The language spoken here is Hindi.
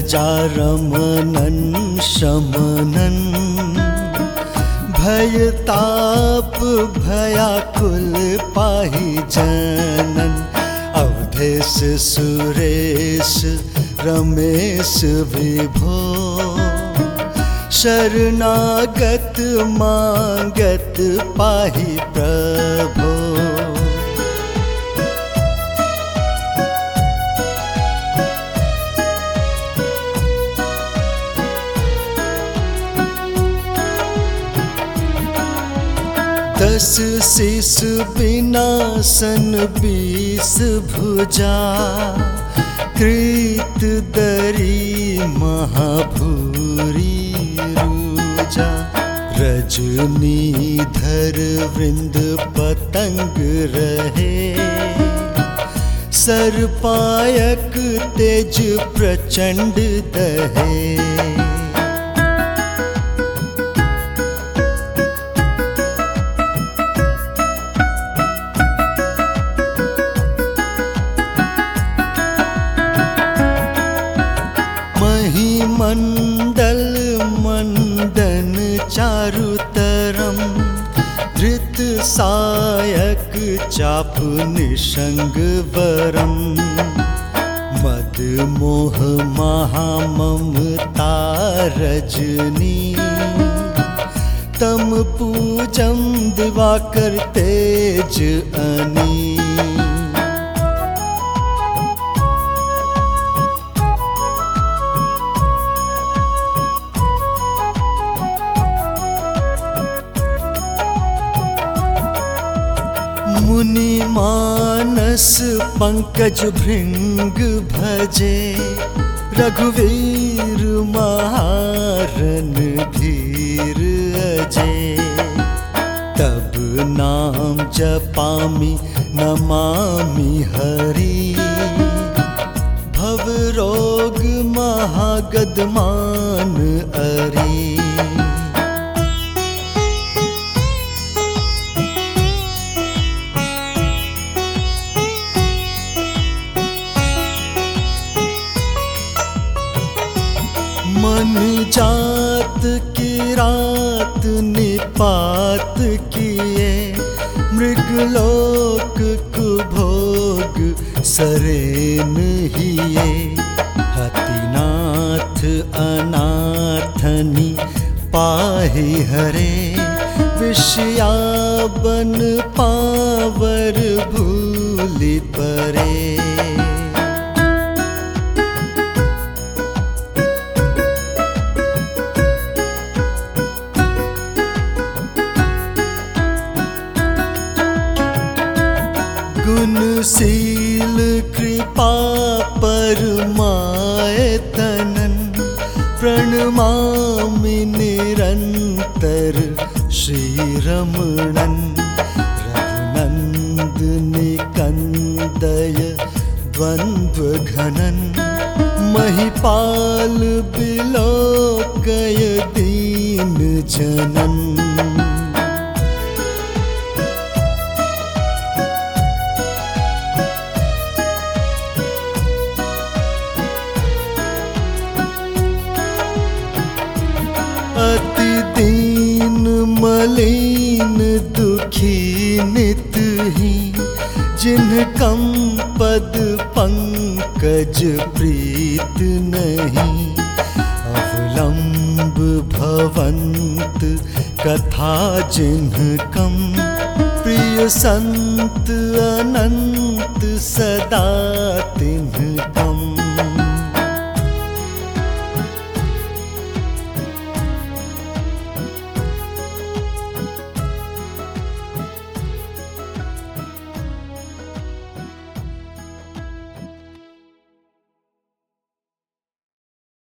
प्रजारमणं शमनं भयताप भयाकुल पाहि जनन। अवधेश सुरेश रमेश विभो शरणागत मांगत पाहि प्रभो। दस शीस विनाशन 20 भुजा कृत दरी महाभूरी रूजा। रजनीधर वृंद पतंग रहे सर्पायक तेज प्रचंड दहे। मंडल मंडन चारुतरम धृत सायक चाप निषंग वरम। मद मोह महाममता रजनी तम पूजम दिवाकर तेज अनी। मुनि मानस पंकज भृंग भजे रघुवीर महारन धीर अजय। तब नाम जपामि नमामि हरि भव रोग महागदमान अरि। मन जात की रात निपात किए मृगलोक कुभोग सरेन हिये। हतिनाथ अनाथनी पाहि हरे विषयाबन पावर भूलि परे। गुणशील कृपा परमायतनन प्रणमामि निरंतर श्रीरमणन। रघुनंदनि कंदय द्वंद्व घनन महिपाल बिलोकय दीन जनन। अति दीन मलिन दुखी नित ही जिन्ह कम पद पंकज प्रीत नहीं। अवलंब भवंत कथा जिन्ह कम प्रिय संत अनंत सदा तिन्ह कम।